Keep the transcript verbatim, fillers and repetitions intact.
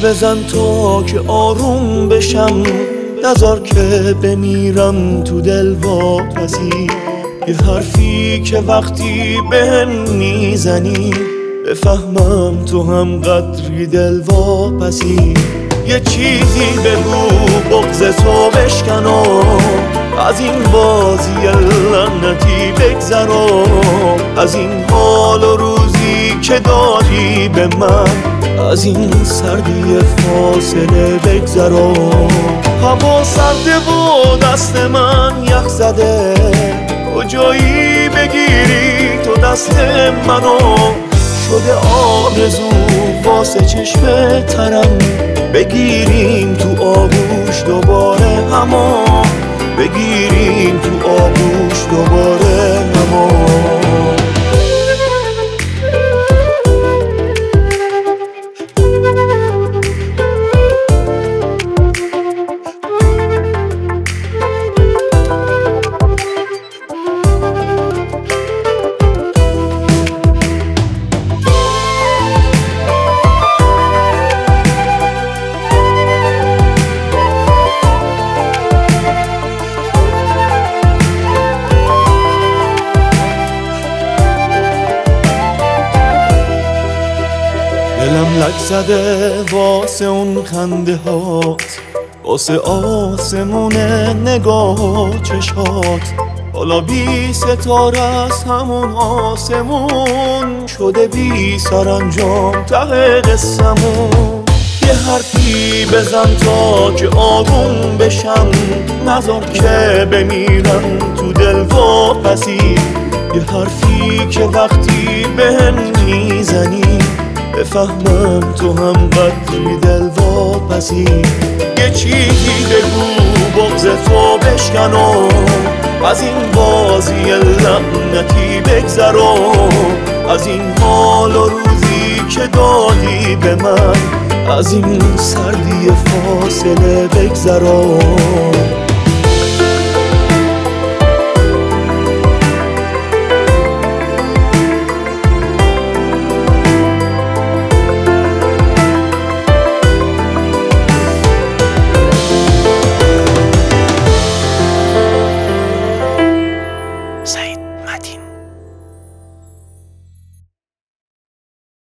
بزن تا که آروم بشم، نذار که بمیرم تو دل واپسی. یه حرفی که وقتی بهم میزنی بفهمم تو هم قدری دل واپسی. یه چیزی بگو بغض تو بشکنم، از این بازی لعنتی بگذرم، از این حال و روزی که دادی به من، از این سردی فاصله بگذرم. هوا سرده و دست من یخ زده، کجایی بگیری تو دست منو؟ شده آرزو واسه چشم ترم، بگیریم تو آغوش دوباره همو، بگیریم تو آغوش دوباره همو. دلم لک زده واسه اون خنده هات، واسه آسمون نگاه چشات. حالا بی ستاره است همون آسمون، شده بی سرانجام ته قصمون. یه حرفی بزن تا که آروم بشم، نذار که بمیرم تو دل واپسی. یه حرفی که وقتی بهم میزنی بفهمم تو هم قدری دل واپسی. یه چیزی بگو بغض تو بشکنم، از این بازی لعنتی بگذرم، از این حال و روزی که دادی به من، از این سردی فاصله بگذرم.